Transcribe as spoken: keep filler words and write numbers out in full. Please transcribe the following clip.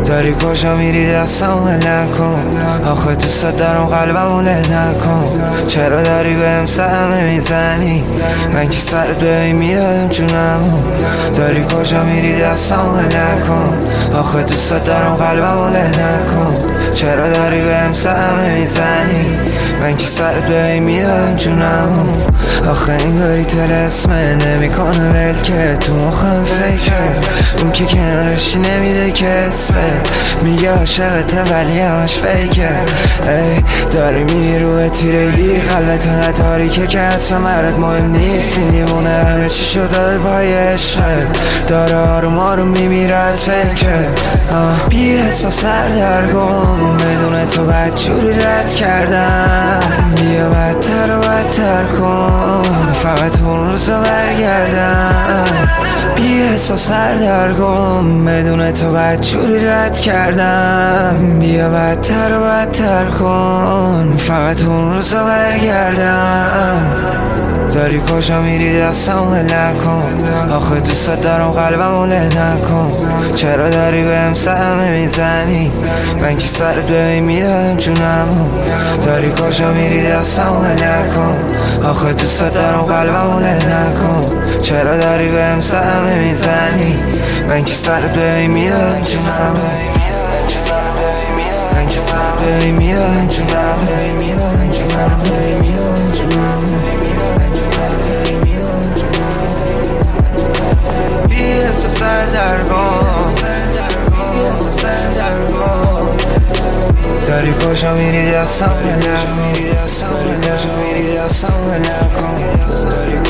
داری کجا میری دستمو ول کن، آخه دوست دارم قلبمو له نکن. چرا داری بهم صدمه میزنی، من که سرت ببین میدادم جونمو. داری کجا میری دستمو ول کن، آخه دوست دارم قلبمو له نکن. چرا داری بهم صدمه میزنی، من که سرت ببین میدادم جونمو. آخه انگاری طلسمه نمیکنه ول که تو مخم فکره، اون که کنارشی نمیده که اسمه میگه عاشقته ولی همش فیکه. ای داری میری روی تیرگی، قلبت اونقدر تاریکه که اصلا برات مهم نیست. این دیوونه همه چی شد داده پای عشقت، داره آروم آروم میمیره از فکرت. بی احساس سردرگم بدون تو بدجوری رد کردم. بیا بدتر و بدتر کن فقط اون روزا برگردم. بی احساس سردرگم بدون تو بدجوری رد کردم. بیا بدتر و بدتر کن فقط اون روزا برگردم. داری کجا میری دستمو ول کن، آخه دوست دارم قلبمو له نکن. چرا داری بهم صدمه میزنی، من که سرت ببین میدادم جونمو. داری کجا میری دستمو ول کن، آخه دوست دارم قلبمو له نکن. چرا داری بهم صدمه میزنی، من که سرت ببین میدادم جونمو. من که سرت ببین میدادم جونمو. داری کجا میری دستم ول کن،